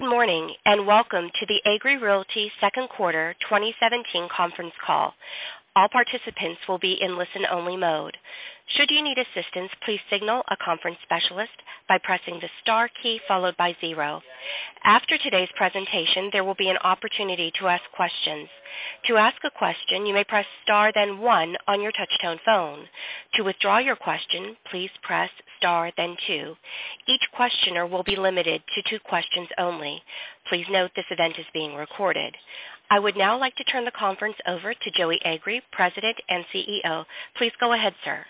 Good morning, and welcome to the Agree Realty second quarter 2017 conference call. All participants will be in listen-only mode. Should you need assistance, please signal a conference specialist by pressing the star key followed by 0. After today's presentation, there will be an opportunity to ask questions. To ask a question, you may press star then 1 on your touch-tone phone. To withdraw your question, please press star then 2. Each questioner will be limited to 2 questions only. Please note this event is being recorded. I would now like to turn the conference over to Joey Agree, President and CEO. Please go ahead, sir.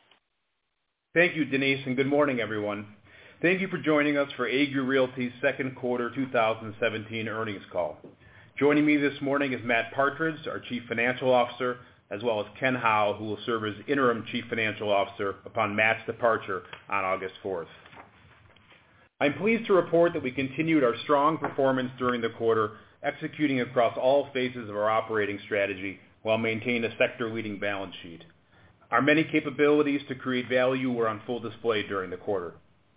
Thank you, Denise, and good morning, everyone. Thank you for joining us for Agree Realty's second quarter 2017 earnings call. Joining me this morning is Matt Partridge, our Chief Financial Officer, as well as Ken Howell, who will serve as Interim Chief Financial Officer upon Matt's departure on August 4th. I'm pleased to report that we continued our strong performance during the quarter, executing across all phases of our operating strategy while maintaining a sector-leading balance sheet. Our many capabilities to create value were on full display during the quarter.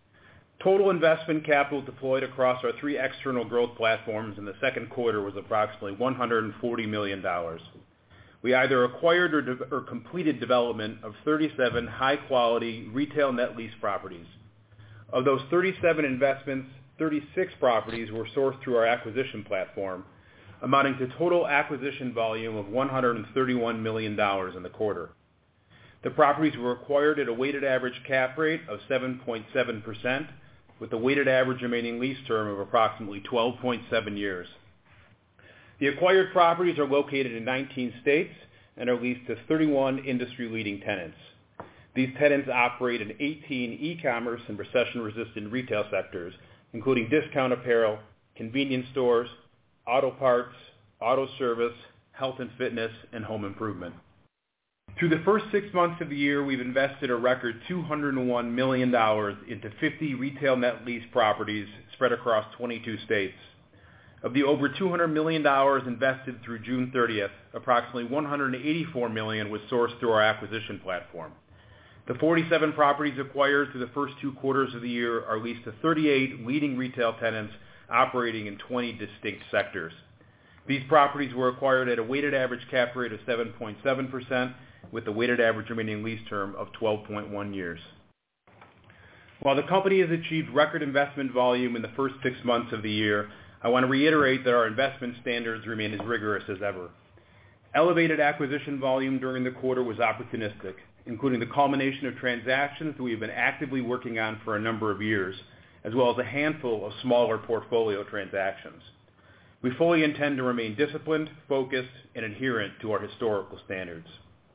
Total investment capital deployed across our 3 external growth platforms in the second quarter was approximately $140 million. We either acquired or completed development of 37 high-quality retail net lease properties. Of those 37 investments, 36 properties were sourced through our acquisition platform, amounting to total acquisition volume of $131 million in the quarter. The properties were acquired at a weighted average cap rate of 7.7%, with a weighted average remaining lease term of approximately 12.7 years. The acquired properties are located in 19 states and are leased to 31 industry-leading tenants. These tenants operate in 18 e-commerce and recession-resistant retail sectors, including discount apparel, convenience stores, auto parts, auto service, health and fitness, and home improvement. Through the first 6 months of the year, we've invested a record $201 million into 50 retail net lease properties spread across 22 states. Of the over $200 million invested through June 30th, approximately $184 million was sourced through our acquisition platform. The 47 properties acquired through the first 2 quarters of the year are leased to 38 leading retail tenants operating in 20 distinct sectors. These properties were acquired at a weighted average cap rate of 7.7%, with a weighted average remaining lease term of 12.1 years. While the company has achieved record investment volume in the first 6 months of the year, I want to reiterate that our investment standards remain as rigorous as ever. Elevated acquisition volume during the quarter was opportunistic, including the culmination of transactions that we have been actively working on for a number of years, as well as a handful of smaller portfolio transactions. We fully intend to remain disciplined, focused, and adherent to our historical standards.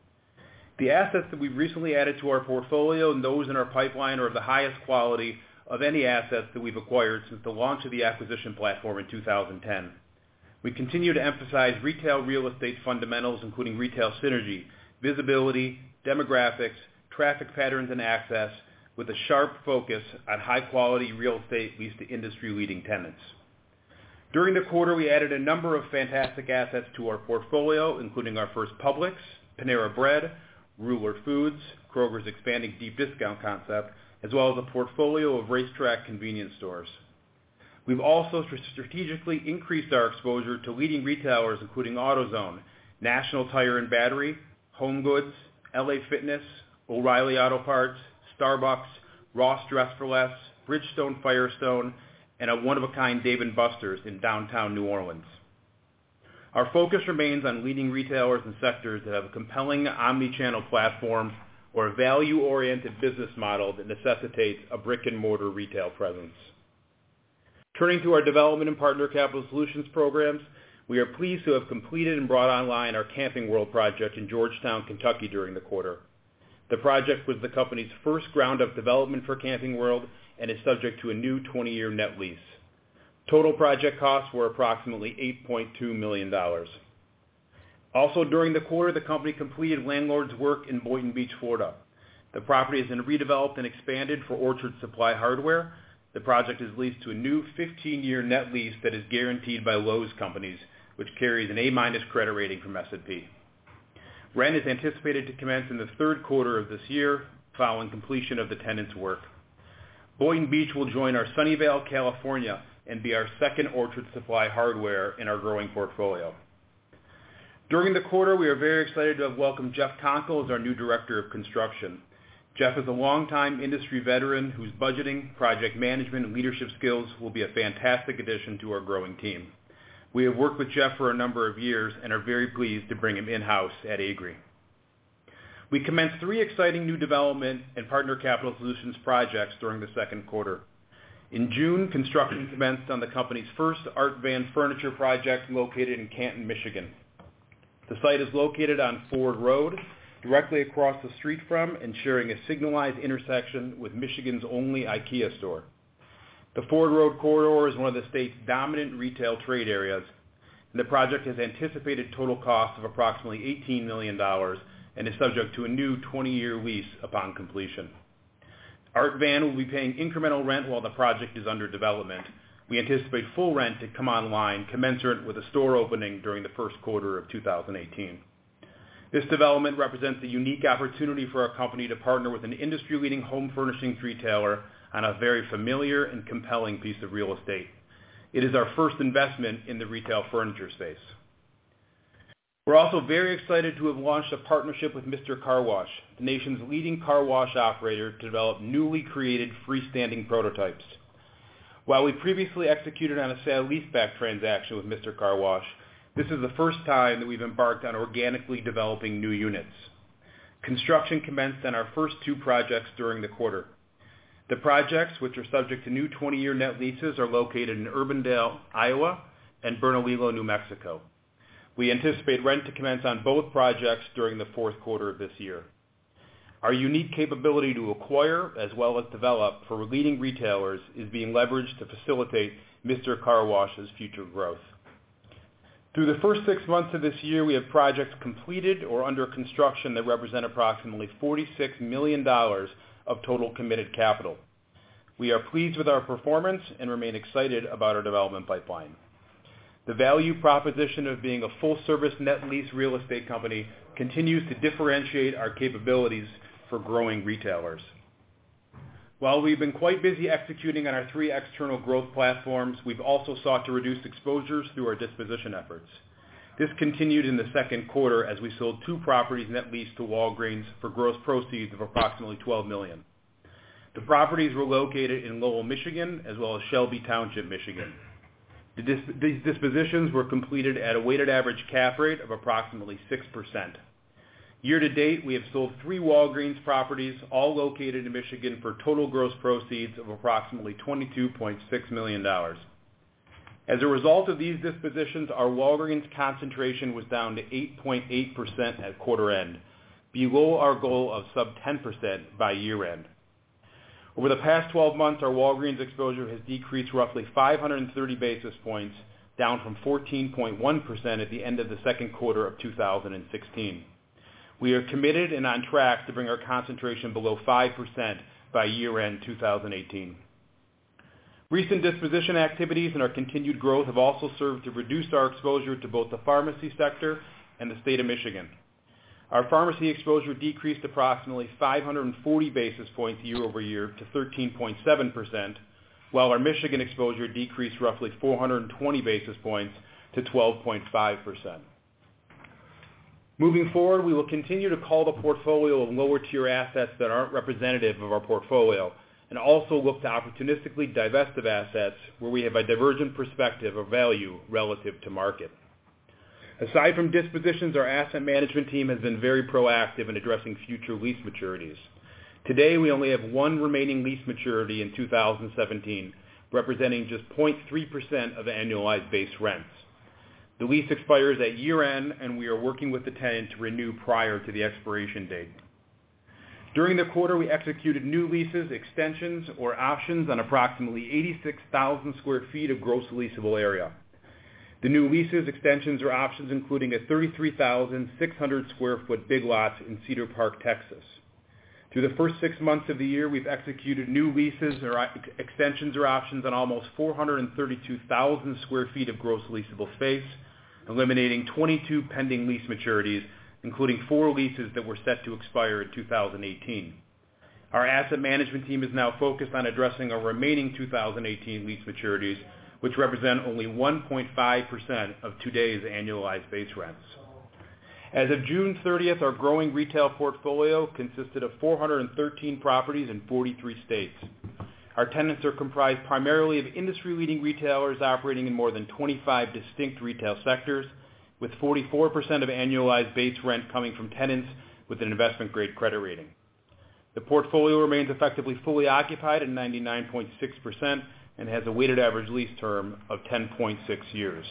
The assets that we've recently added to our portfolio and those in our pipeline are of the highest quality of any assets that we've acquired since the launch of the acquisition platform in 2010. We continue to emphasize retail real estate fundamentals, including retail synergy, visibility, demographics, traffic patterns, and access, with a sharp focus on high-quality real estate leased to industry-leading tenants. During the quarter, we added a number of fantastic assets to our portfolio, including our first Publix, Panera Bread, Ruler Foods, Kroger's expanding deep discount concept, as well as a portfolio of RaceTrac convenience stores. We've also strategically increased our exposure to leading retailers including AutoZone, National Tire and Battery, Home Goods, LA Fitness, O'Reilly Auto Parts, Starbucks, Ross Dress for Less, Bridgestone Firestone, and a one-of-a-kind Dave & Buster's in downtown New Orleans. Our focus remains on leading retailers and sectors that have a compelling omni-channel platform or a value-oriented business model that necessitates a brick-and-mortar retail presence. Turning to our development and partner capital solutions programs, we are pleased to have completed and brought online our Camping World project in Georgetown, Kentucky during the quarter. The project was the company's first ground-up development for Camping World and is subject to a new 20-year net lease. Total project costs were approximately $8.2 million. Also during the quarter, the company completed landlord's work in Boynton Beach, Florida. The property has been redeveloped and expanded for Orchard Supply Hardware. The project is leased to a new 15-year net lease that is guaranteed by Lowe's Companies, which carries an A- credit rating from S&P. Rent is anticipated to commence in the third quarter of this year, following completion of the tenant's work. Boynton Beach will join our Sunnyvale, California and be our second Orchard Supply Hardware in our growing portfolio. During the quarter, we are very excited to have welcomed Jeff Conkle as our new Director of Construction. Jeff is a longtime industry veteran whose budgeting, project management, and leadership skills will be a fantastic addition to our growing team. We have worked with Jeff for a number of years and are very pleased to bring him in-house at Agree. We commenced 3 exciting new development and Partner Capital Solutions projects during the second quarter. In June, construction commenced on the company's first Art Van Furniture project located in Canton, Michigan. The site is located on Ford Road, directly across the street from and sharing a signalized intersection with Michigan's only IKEA store. The Ford Road corridor is one of the state's dominant retail trade areas, and the project has anticipated total cost of approximately $18 million and is subject to a new 20-year lease upon completion. Art Van will be paying incremental rent while the project is under development. We anticipate full rent to come online commensurate with a store opening during the first quarter of 2018. This development represents a unique opportunity for our company to partner with an industry-leading home furnishings retailer on a very familiar and compelling piece of real estate. It is our first investment in the retail furniture space. We're also very excited to have launched a partnership with Mr. Car Wash, the nation's leading car wash operator, to develop newly created freestanding prototypes. While we previously executed on a sale-leaseback transaction with Mr. Car Wash, this is the first time that we've embarked on organically developing new units. Construction commenced on our first 2 projects during the quarter. The projects, which are subject to new 20-year net leases, are located in Urbandale, Iowa, and Bernalillo, New Mexico. We anticipate rent to commence on both projects during the fourth quarter of this year. Our unique capability to acquire as well as develop for leading retailers is being leveraged to facilitate Mr. Car Wash's future growth. Through the first 6 months of this year, we have projects completed or under construction that represent approximately $46 million of total committed capital. We are pleased with our performance and remain excited about our development pipeline. The value proposition of being a full-service net lease real estate company continues to differentiate our capabilities for growing retailers. While we've been quite busy executing on our 3 external growth platforms, we've also sought to reduce exposures through our disposition efforts. This continued in the second quarter as we sold 2 properties net leased to Walgreens for gross proceeds of approximately $12 million. The properties were located in Lowell, Michigan, as well as Shelby Township, Michigan. These dispositions were completed at a weighted average cap rate of approximately 6%. Year to date, we have sold 3 Walgreens properties, all located in Michigan, for total gross proceeds of approximately $22.6 million. As a result of these dispositions, our Walgreens concentration was down to 8.8% at quarter end, below our goal of sub 10% by year end. Over the past 12 months, our Walgreens exposure has decreased roughly 530 basis points, down from 14.1% at the end of the second quarter of 2016. We are committed and on track to bring our concentration below 5% by year-end 2018. Recent disposition activities and our continued growth have also served to reduce our exposure to both the pharmacy sector and the state of Michigan. Our pharmacy exposure decreased approximately 540 basis points year over year to 13.7%, while our Michigan exposure decreased roughly 420 basis points to 12.5%. Moving forward, we will continue to cull the portfolio of lower-tier assets that aren't representative of our portfolio, and also look to opportunistically divest of assets where we have a divergent perspective of value relative to market. Aside from dispositions, our asset management team has been very proactive in addressing future lease maturities. Today, we only have 1 remaining lease maturity in 2017, representing just 0.3% of annualized base rents. The lease expires at year-end, and we are working with the tenant to renew prior to the expiration date. During the quarter, we executed new leases, extensions, or options on approximately 86,000 square feet of gross leasable area. The new leases, extensions, or options including a 33,600 square foot Big Lots in Cedar Park, Texas. Through the first 6 months of the year, we've executed new leases or extensions or options on almost 432,000 square feet of gross leasable space, eliminating 22 pending lease maturities, including 4 leases that were set to expire in 2018. Our asset management team is now focused on addressing our remaining 2018 lease maturities, which represent only 1.5% of today's annualized base rents. As of June 30th, our growing retail portfolio consisted of 413 properties in 43 states. Our tenants are comprised primarily of industry-leading retailers operating in more than 25 distinct retail sectors, with 44% of annualized base rent coming from tenants with an investment-grade credit rating. The portfolio remains effectively fully occupied at 99.6% and has a weighted average lease term of 10.6 years.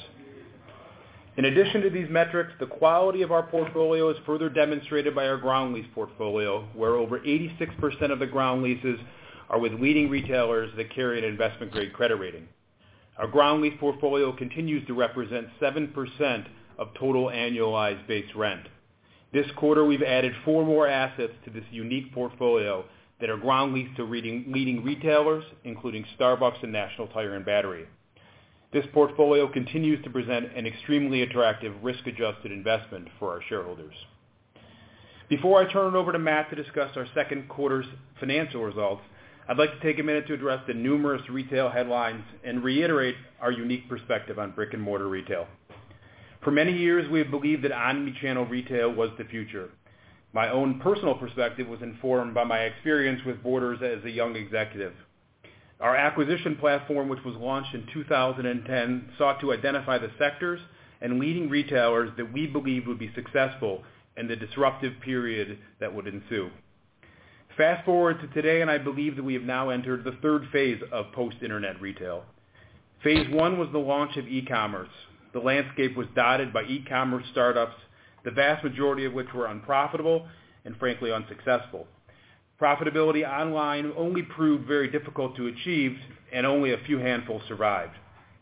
In addition to these metrics, the quality of our portfolio is further demonstrated by our ground lease portfolio, where over 86% of the ground leases are with leading retailers that carry an investment-grade credit rating. Our ground lease portfolio continues to represent 7% of total annualized base rent. This quarter, we've added 4 more assets to this unique portfolio that are ground leased to leading retailers, including Starbucks and National Tire and Battery. This portfolio continues to present an extremely attractive risk-adjusted investment for our shareholders. Before I turn it over to Matt to discuss our second quarter's financial results, I'd like to take a minute to address the numerous retail headlines and reiterate our unique perspective on brick-and-mortar retail. For many years, we have believed that omni-channel retail was the future. My own personal perspective was informed by my experience with Borders as a young executive. Our acquisition platform, which was launched in 2010, sought to identify the sectors and leading retailers that we believed would be successful in the disruptive period that would ensue. Fast forward to today, and I believe that we have now entered the third phase of post-internet retail. Phase 1 was the launch of e-commerce. The landscape was dotted by e-commerce startups, the vast majority of which were unprofitable and frankly unsuccessful. Profitability online only proved very difficult to achieve, and only a few handfuls survived.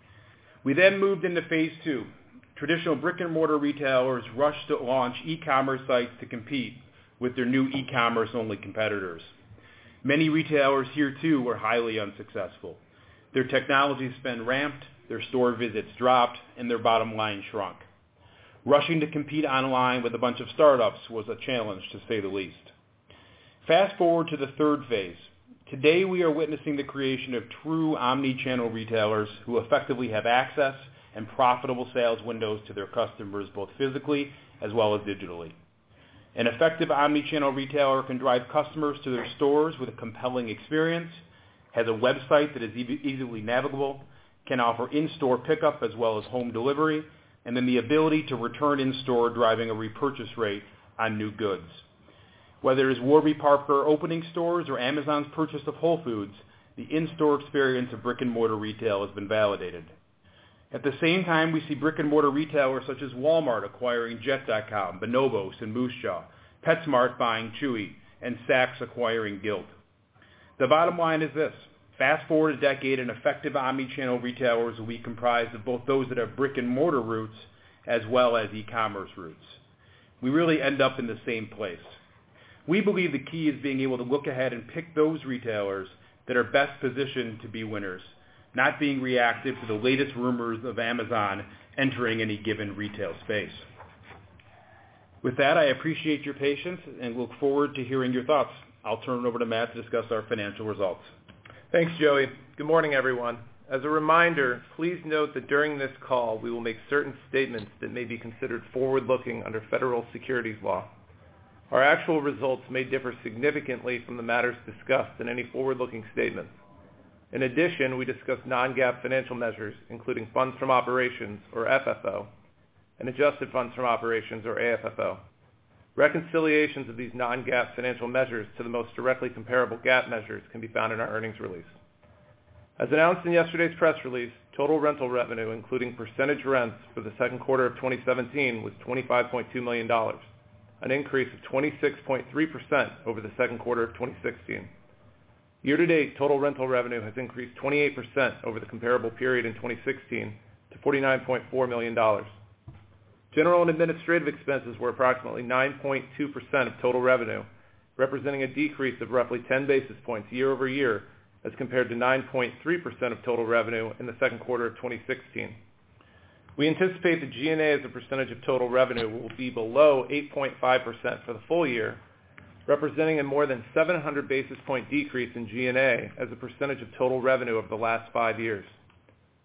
We then moved into phase 2. Traditional brick-and-mortar retailers rushed to launch e-commerce sites to compete with their new e-commerce only competitors. Many retailers here too were highly unsuccessful. Their technology spend ramped, their store visits dropped, and their bottom line shrunk. Rushing to compete online with a bunch of startups was a challenge, to say the least. Fast forward to the third phase. Today we are witnessing the creation of true omni-channel retailers who effectively have access and profitable sales windows to their customers both physically as well as digitally. An effective omni-channel retailer can drive customers to their stores with a compelling experience, has a website that is easily navigable, can offer in-store pickup as well as home delivery, and then the ability to return in-store, driving a repurchase rate on new goods. Whether it is Warby Parker opening stores or Amazon's purchase of Whole Foods, the in-store experience of brick-and-mortar retail has been validated. At the same time, we see brick-and-mortar retailers such as Walmart acquiring Jet.com, Bonobos, and Moose Jaw, PetSmart buying Chewy, and Saks acquiring Guild. The bottom line is this. Fast forward a decade, and effective omni-channel retailers will be comprised of both those that have brick-and-mortar roots as well as e-commerce roots. We really end up in the same place. We believe the key is being able to look ahead and pick those retailers that are best positioned to be winners, not being reactive to the latest rumors of Amazon entering any given retail space. With that, I appreciate your patience and look forward to hearing your thoughts. I'll turn it over to Matt to discuss our financial results. Thanks, Joey. Good morning, everyone. As a reminder, please note that during this call, we will make certain statements that may be considered forward-looking under federal securities law. Our actual results may differ significantly from the matters discussed in any forward-looking statements. In addition, we discuss non-GAAP financial measures, including funds from operations, or FFO, and adjusted funds from operations, or AFFO. Reconciliations of these non-GAAP financial measures to the most directly comparable GAAP measures can be found in our earnings release. As announced in yesterday's press release, total rental revenue, including percentage rents for the second quarter of 2017, was $25.2 million, an increase of 26.3% over the second quarter of 2016. Year-to-date, total rental revenue has increased 28% over the comparable period in 2016 to $49.4 million. General and administrative expenses were approximately 9.2% of total revenue, representing a decrease of roughly 10 basis points year over year as compared to 9.3% of total revenue in the second quarter of 2016. We anticipate the G&A as a percentage of total revenue will be below 8.5% for the full year, representing a more than 700 basis point decrease in G&A as a percentage of total revenue over the last 5 years.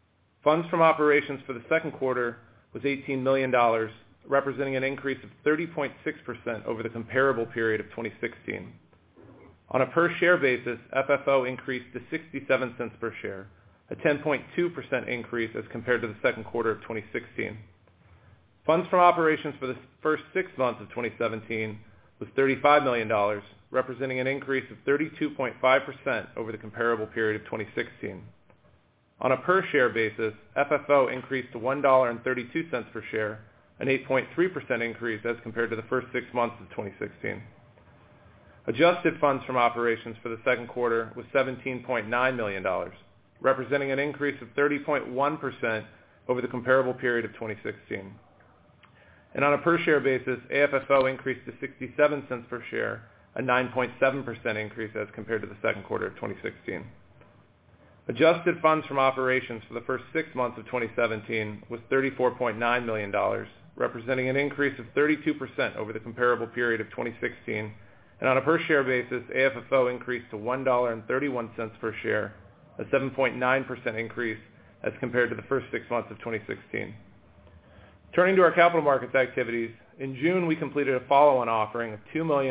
Funds from operations for the second quarter was $18 million, representing an increase of 30.6% over the comparable period of 2016. On a per-share basis, FFO increased to 67 cents per share, a 10.2% increase as compared to the second quarter of 2016. Funds from operations for the first 6 months of 2017 was $35 million, representing an increase of 32.5% over the comparable period of 2016. On a per-share basis, FFO increased to $1.32 per share, an 8.3% increase as compared to the first 6 months of 2016. Adjusted funds from operations for the second quarter was $17.9 million, representing an increase of 30.1% over the comparable period of 2016. And on a per-share basis, AFFO increased to 67 cents per share, a 9.7% increase as compared to the second quarter of 2016. Adjusted funds from operations for the first 6 months of 2017 was $34.9 million, representing an increase of 32% over the comparable period of 2016. And on a per-share basis, AFFO increased to $1.31 per share, a 7.9% increase as compared to the first 6 months of 2016. Turning to our capital markets activities, in June we completed a follow-on offering of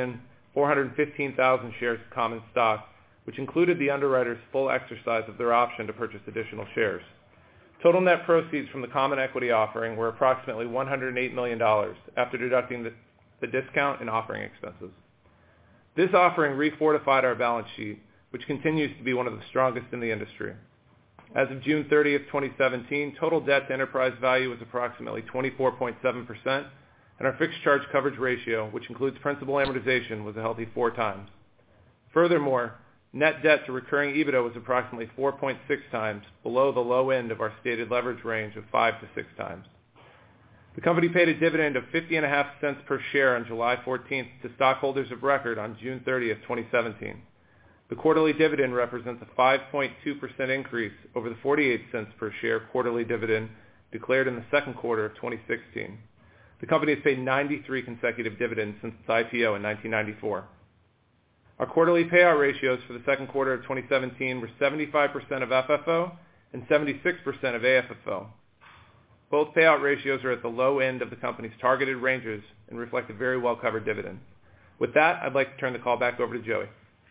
2,415,000 shares of common stock, which included the underwriters' full exercise of their option to purchase additional shares. Total net proceeds from the common equity offering were approximately $108 million after deducting the discount and offering expenses. This offering refortified our balance sheet, which continues to be one of the strongest in the industry. As of June 30th, 2017, total debt to enterprise value was approximately 24.7%, and our fixed charge coverage ratio, which includes principal amortization, was a healthy 4 times. Furthermore, net debt to recurring EBITDA was approximately 4.6 times, below the low end of our stated leverage range of 5 to 6 times. The company paid a dividend of 50.5 cents per share on July 14th to stockholders of record on June 30th, 2017. The quarterly dividend represents a 5.2% increase over the 48 cents per share quarterly dividend declared in the second quarter of 2016. The company has paid 93 consecutive dividends since its IPO in 1994. Our quarterly payout ratios for the second quarter of 2017 were 75% of FFO and 76% of AFFO. Both payout ratios are at the low end of the company's targeted ranges and reflect a very well-covered dividend. With that, I'd like to turn the call back over to Joey.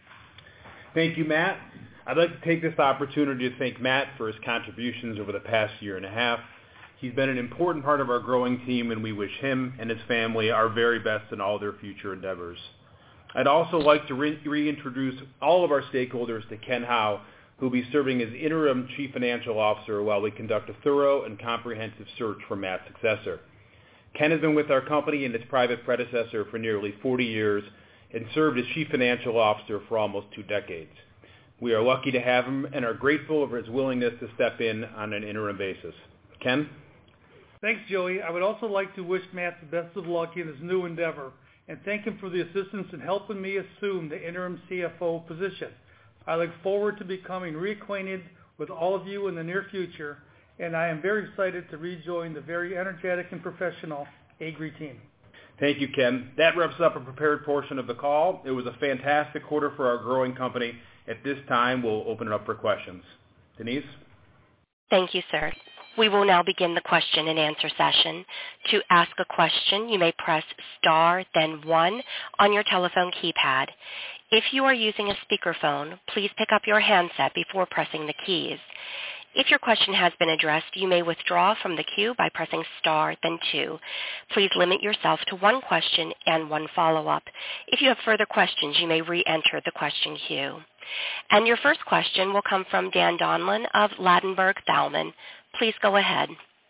Thank you, Matt. I'd like to take this opportunity to thank Matt for his contributions over the past year and a half. He's been an important part of our growing team, and we wish him and his family our very best in all their future endeavors. I'd also like to reintroduce all of our stakeholders to Ken Howe, who will be serving as interim Chief Financial Officer while we conduct a thorough and comprehensive search for Matt's successor. Ken has been with our company and its private predecessor for nearly 40 years and served as Chief Financial Officer for almost 2 decades. We are lucky to have him and are grateful for his willingness to step in on an interim basis. Ken? Thanks, Joey. I would also like to wish Matt the best of luck in his new endeavor and thank him for the assistance in helping me assume the interim CFO position. I look forward to becoming reacquainted with all of you in the near future, and I am very excited to rejoin the very energetic and professional Agree team. Thank you, Ken. That wraps up a prepared portion of the call. It was a fantastic quarter for our growing company. At this time, we'll open it up for questions. Denise? Thank you, sir. We will now begin the question and answer session. To ask a question, you may press star, then 1 on your telephone keypad. If you are using a speakerphone, please pick up your handset before pressing the keys. If your question has been addressed, you may withdraw from the queue by pressing star, then 2. Please limit yourself to 1 question and 1 follow-up. If you have further questions, you may re-enter the question queue. And your first question will come from Dan Donlan of Ladenburg Thalmann. Please go ahead.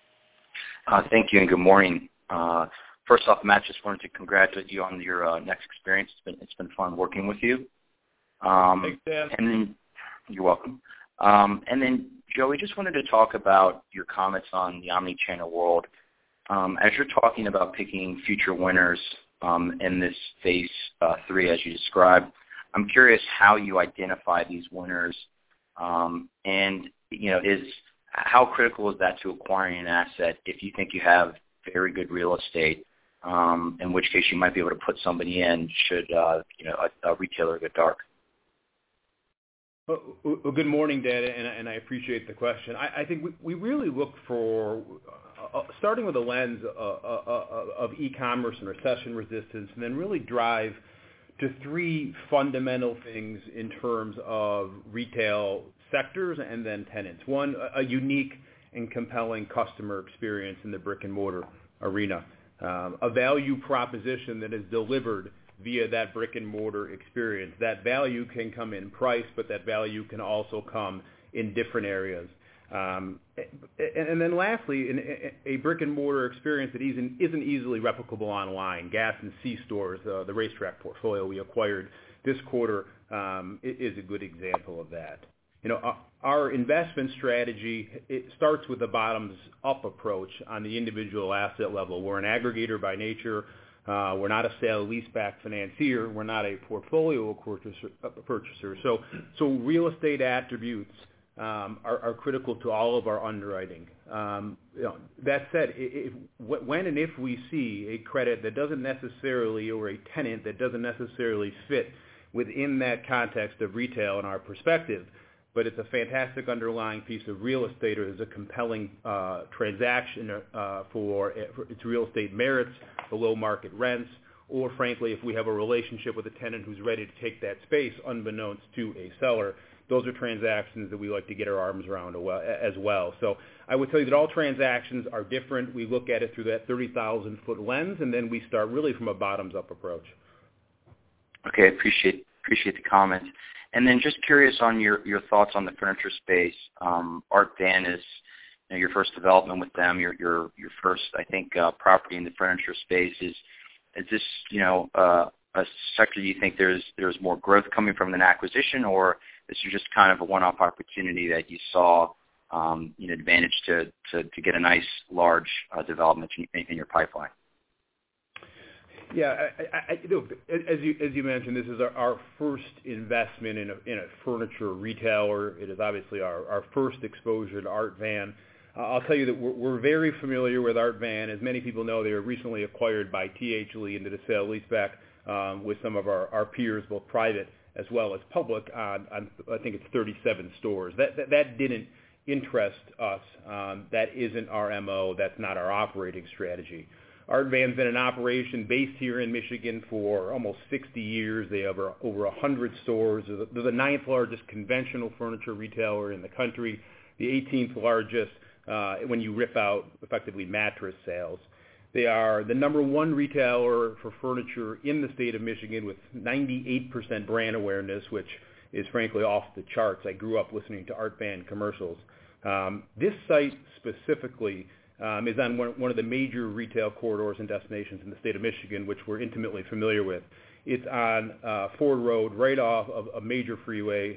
Thank you and good morning. First off, Matt, just wanted to congratulate you on your next experience. It's been fun working with you. Thanks, Dan. And then, you're welcome. And then, Joey, just wanted to talk about your comments on the omni-channel world. As you're talking about picking future winners in this phase 3, as you described, I'm curious how you identify these winners, and how critical is that to acquiring an asset if you think you have very good real estate, in which case you might be able to put somebody in should a retailer get dark. Well, good morning, Dan, and I appreciate the question. I think we really look for, starting with a lens of e-commerce and recession resistance, and then really drive to three fundamental things in terms of retail sectors and then tenants. One, a unique and compelling customer experience in the brick and mortar arena. A value proposition that is delivered via that brick and mortar experience. That value can come in price, but that value can also come in different areas. And then lastly, a brick and mortar experience that isn't easily replicable online. Gas and C stores, the racetrack portfolio we acquired this quarter, is a good example of that. Our investment strategy, it starts with a bottoms-up approach on the individual asset level. We're an aggregator by nature. We're not a sale-leaseback financier. We're not a portfolio purchaser. So real estate attributes are critical to all of our underwriting. That said, when and if we see a credit that doesn't necessarily, or a tenant that doesn't necessarily fit within that context of retail in our perspective, but it's a fantastic underlying piece of real estate, or there's a compelling transaction for its real estate merits, below market rents, or frankly, if we have a relationship with a tenant who's ready to take that space unbeknownst to a seller, those are transactions that we like to get our arms around as well. So I would tell you that all transactions are different. We look at it through that 30,000-foot lens, and then we start really from a bottoms-up approach. Okay, appreciate the comment. And then just curious on your thoughts on the furniture space. Art Van is your first development with them. Your first, I think, property in the furniture space. Is this a sector you think there's more growth coming from an acquisition, or this is just kind of a one-off opportunity that you saw advantage to get a nice large development in your pipeline? Yeah, as you mentioned, this is our first investment in a furniture retailer. It is obviously our first exposure to Art Van. I'll tell you that we're very familiar with Art Van. As many people know, they were recently acquired by T.H. Lee into the sale-leaseback with some of our peers, both private as well as public, on I think it's 37 stores. That didn't interest us. That isn't our MO. That's not our operating strategy. Art Van's been in operation based here in Michigan for almost 60 years. They have over 100 stores. They're the 9th largest conventional furniture retailer in the country, the 18th largest when you rip out effectively mattress sales. They are the number one retailer for furniture in the state of Michigan with 98% brand awareness, which is frankly off the charts. I grew up listening to Art Van commercials. This site specifically is on one of the major retail corridors and destinations in the state of Michigan, which we're intimately familiar with. It's on Ford Road, right off of a major freeway,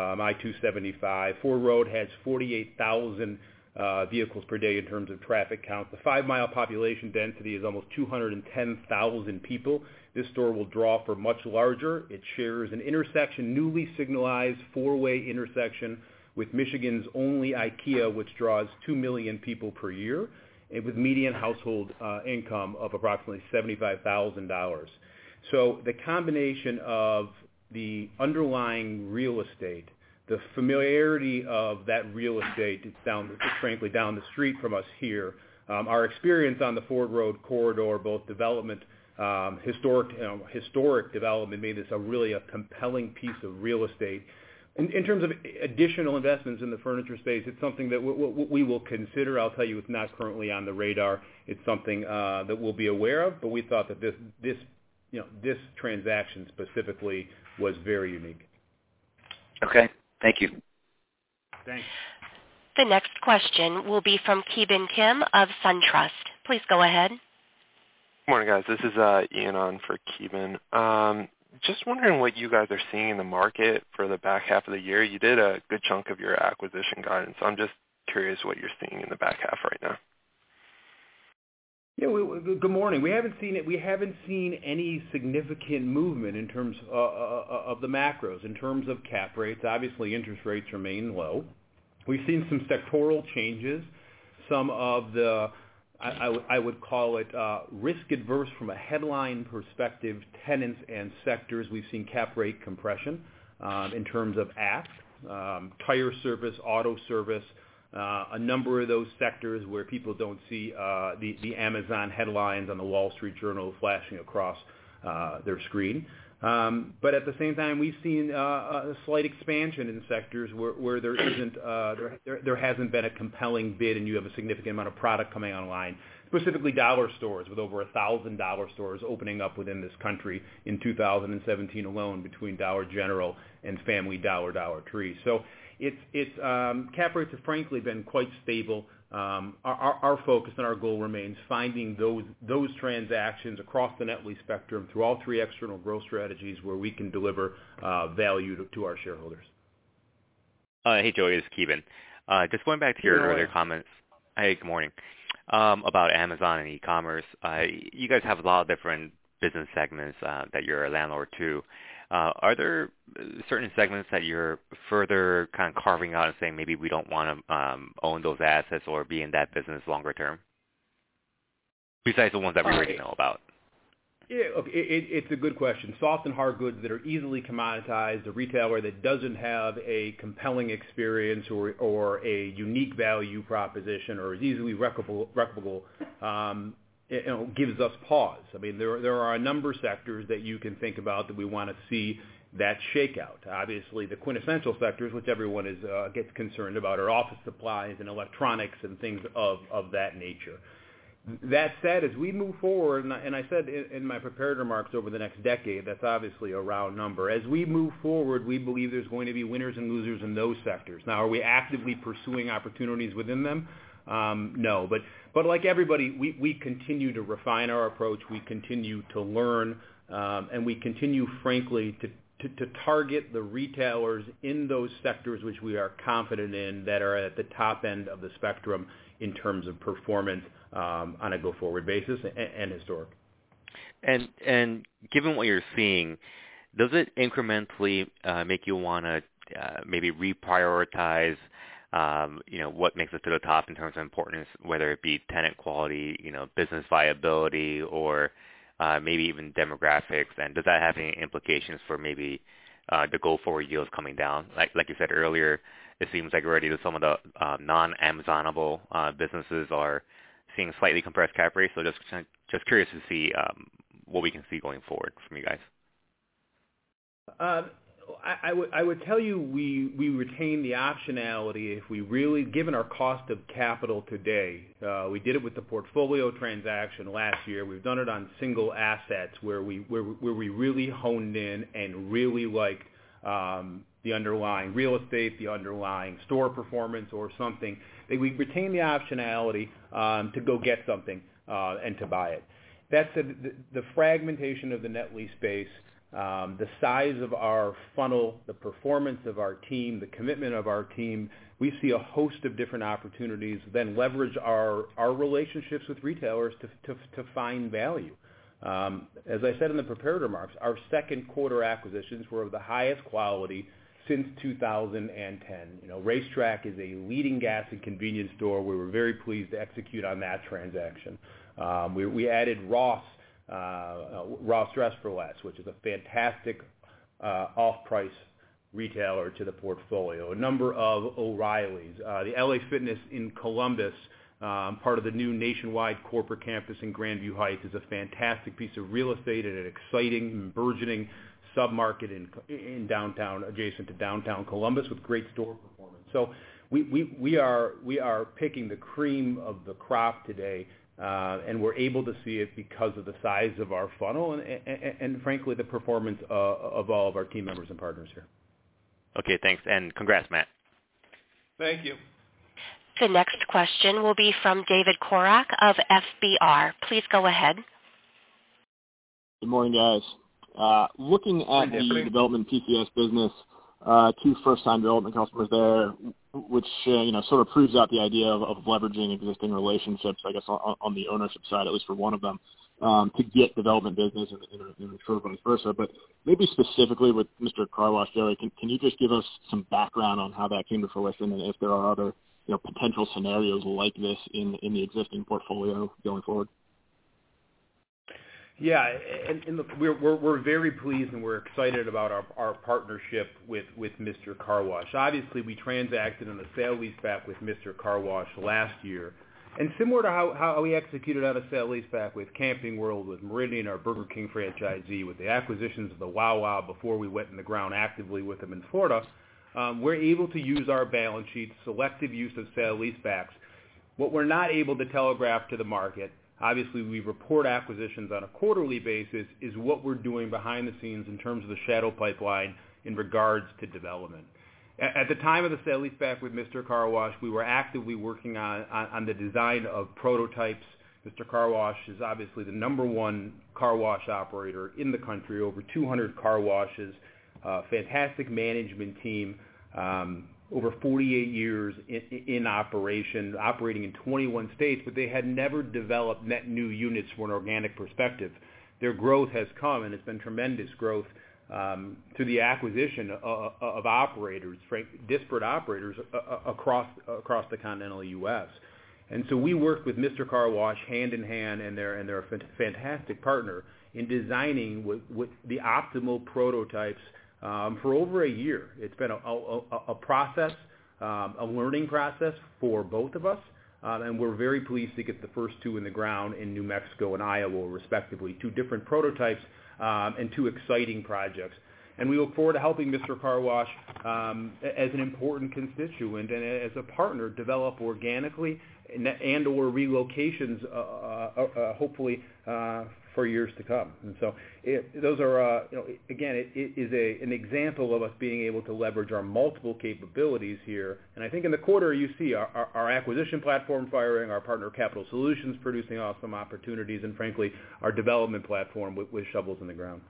I-275. Ford Road has 48,000 vehicles per day in terms of traffic count. The 5-mile population density is almost 210,000 people. This store will draw for much larger. It shares an intersection, newly signalized 4-way intersection with Michigan's only IKEA, which draws 2 million people per year, and with median household income of approximately $75,000. So the combination of the underlying real estate, the familiarity of that real estate, frankly down the street from us here, our experience on the Ford Road corridor, both development, historic development, made this a compelling piece of real estate. In terms of additional investments in the furniture space, it's something that we will consider. I'll tell you, it's not currently on the radar. It's something that we'll be aware of, but we thought that this transaction specifically was very unique. Okay, thank you. Thanks. The next question will be from Ki Bin Kim of SunTrust. Please go ahead. Good morning, guys. This is Ian on for Ki Bin. Just wondering what you guys are seeing in the market for the back half of the year. You did a good chunk of your acquisition guidance. I'm just curious what you're seeing in the back half right now. Yeah, good morning. We haven't seen any significant movement in terms of the macros. In terms of cap rates, obviously interest rates remain low. We've seen some sectoral changes. Some of the I would call it risk-adverse from a headline perspective, tenants and sectors. We've seen cap rate compression in terms of ask. tire service, auto service, a number of those sectors where people don't see the Amazon headlines on the Wall Street Journal flashing across their screen. But at the same time, we've seen a slight expansion in sectors where there isn't there hasn't been a compelling bid, and you have a significant amount of product coming online. Specifically, dollar stores, with over 1,000 dollar stores opening up within this country in 2017 alone, between Dollar General and Family Dollar, Dollar Tree. So cap rates have frankly been quite stable. Our focus and our goal remains finding those transactions across the net lease spectrum through all three external growth strategies where we can deliver value to our shareholders. Hey, Joey, this is Keevan. Just going back to your earlier comments. Hey, good morning. About Amazon and e-commerce. You guys have a lot of different business segments that you're a landlord to. Are there certain segments that you're further kind of carving out and saying maybe we don't want to own those assets or be in that business longer term, besides the ones that we already know about? Yeah, it's a good question. Soft and hard goods that are easily commoditized, a retailer that doesn't have a compelling experience or a unique value proposition or is easily replicable, gives us pause. I mean, there are a number of sectors that you can think about that we want to see that shakeout. Obviously, the quintessential sectors, which everyone gets concerned about, are office supplies and electronics and things of that nature. That said, as we move forward, and I said in my prepared remarks over the next decade, that's obviously a round number. As we move forward, we believe there's going to be winners and losers in those sectors. Now, are we actively pursuing opportunities within them? No, but like everybody, we continue to refine our approach. We continue to learn, and we continue, frankly, to target the retailers in those sectors which we are confident in that are at the top end of the spectrum in terms of performance on a go-forward basis and historic. And given what you're seeing, does it incrementally make you want to maybe reprioritize what makes it to the top in terms of importance, whether it be tenant quality, business viability, or maybe even demographics? And does that have any implications for maybe the go-forward yields coming down? Like you said earlier, it seems like already some of the non-Amazonable businesses are seeing slightly compressed cap rates. So just curious to see what we can see going forward from you guys. I would tell you we retain the optionality if we really, given our cost of capital today, we did it with the portfolio transaction last year. We've done it on single assets where we really honed in and really liked the underlying real estate, the underlying store performance or something. We retain the optionality to go get something and to buy it. That said, the fragmentation of the net lease space, the size of our funnel, the performance of our team, the commitment of our team, we see a host of different opportunities, then leverage our relationships with retailers to find value. As I said in the prepared remarks, our second quarter acquisitions were of the highest quality since 2010. Racetrack is a leading gas and convenience store. We were very pleased to execute on that transaction. We added Ross Dress for Less, which is a fantastic off-price retailer to the portfolio. A number of O'Reilly's. The LA Fitness in Columbus, part of the new nationwide corporate campus in Grandview Heights, is a fantastic piece of real estate in an exciting, burgeoning submarket in downtown, adjacent to downtown Columbus, with great store performance. So we are picking the cream of the crop today. And we're able to see it because of the size of our funnel and frankly, the performance of all of our team members and partners here. Okay, thanks. And congrats, Matt. Thank you. The next question will be from David Korak of FBR. Please go ahead. Good morning, guys. Looking at the development PCS business, 2 first-time development customers there, which sort of proves out the idea of leveraging existing relationships, I guess, on the ownership side, at least for one of them, to get development business and sort of vice versa. But maybe specifically with Mr. Car Wash, Joey, can you just give us some background on how that came to fruition and if there are other potential scenarios like this in the existing portfolio going forward? Yeah, and look, we're very pleased and we're excited about our partnership with Mr. Car Wash. Obviously, we transacted on a sale-leaseback with Mr. Car Wash last year, and similar to how we executed on a sale-leaseback with Camping World, with Meridian, our Burger King franchisee, with the acquisitions of the Wow Wow before we went in the ground actively with them in Florida, we're able to use our balance sheet, selective use of sale-leasebacks. What we're not able to telegraph to the market, obviously we report acquisitions on a quarterly basis, is what we're doing behind the scenes in terms of the shadow pipeline in regards to development. At the time of the sale-leaseback with Mr. Car Wash, we were actively working on the design of prototypes. Mr. Car Wash is obviously the number one car wash operator in the country, over 200 car washes, fantastic management team, over 48 years in operation, operating in 21 states, but they had never developed net new units from an organic perspective. Their growth has come, and it's been tremendous growth through the acquisition of operators, disparate operators across the continental U.S. And so we worked with Mr. Car Wash hand in hand, and they're a fantastic partner in designing with the optimal prototypes for over a year. It's been a process, a learning process for both of us, and we're very pleased to get the first two in the ground in New Mexico and Iowa, respectively, two different prototypes and two exciting projects. And we look forward to helping Mr. Car Wash as an important constituent and as a partner develop organically and or relocations, hopefully, for years to come. And so those are, again, it is an example of us being able to leverage our multiple capabilities here. And I think in the quarter you see our acquisition platform firing, our partner Capital Solutions producing awesome opportunities, and frankly, our development platform with shovels in the ground.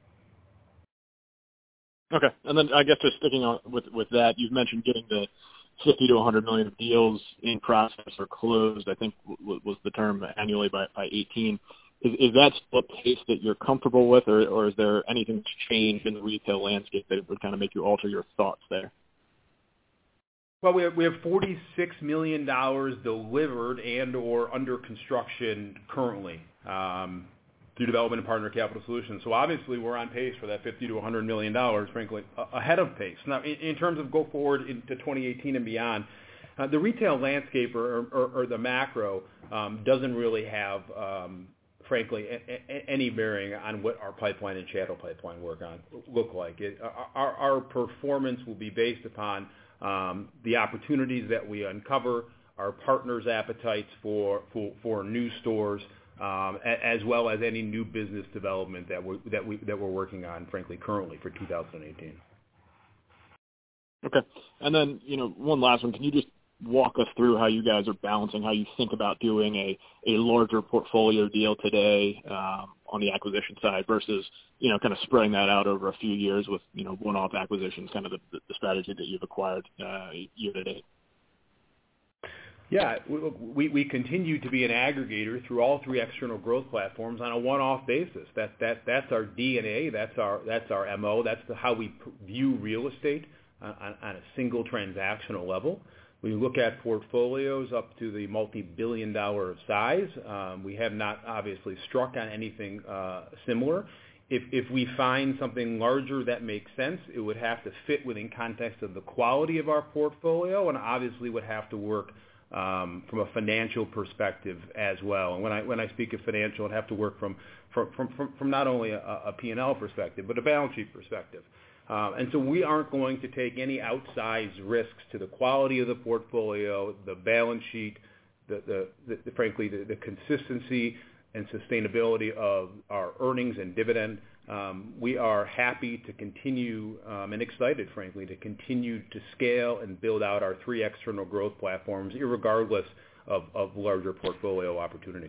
Okay. And then I guess just sticking on with that, you've mentioned getting the 50 to 100 million of deals in process or closed, I think was the term, annually by 18. Is that still a pace that you're comfortable with, or is there anything that's changed in the retail landscape that would kind of make you alter your thoughts there? Well, we have $46 million delivered and or under construction currently through development and partner Capital Solutions. So obviously we're on pace for that $50 to $100 million, frankly, ahead of pace. Now, in terms of go forward into 2018 and beyond, the retail landscape or the macro doesn't really have frankly, any bearing on what our pipeline and shadow pipeline look like. Our performance will be based upon the opportunities that we uncover, our partners' appetites for new stores, as well as any new business development that we're working on, frankly, currently for 2018. Okay. And then, one last one. Can you just walk us through how you guys are balancing, how you think about doing a larger portfolio deal today on the acquisition side versus, kind of spreading that out over a few years with, one-off acquisitions, kind of the strategy that you've acquired year to date? Yeah, we continue to be an aggregator through all three external growth platforms on a one-off basis. That's our DNA. That's our MO. That's how we view real estate on a single transactional level. We look at portfolios up to the multi-billion-dollar size. We have not obviously struck on anything similar. If we find something larger that makes sense, it would have to fit within context of the quality of our portfolio, and obviously would have to work from a financial perspective as well. And when I speak of financial, it'd have to work from not only a P&L perspective, but a balance sheet perspective. And so we aren't going to take any outsized risks to the quality of the portfolio, the balance sheet, frankly, the consistency and sustainability of our earnings and dividend. We are happy to continue and excited, frankly, to continue to scale and build out our three external growth platforms, irregardless of larger portfolio opportunities.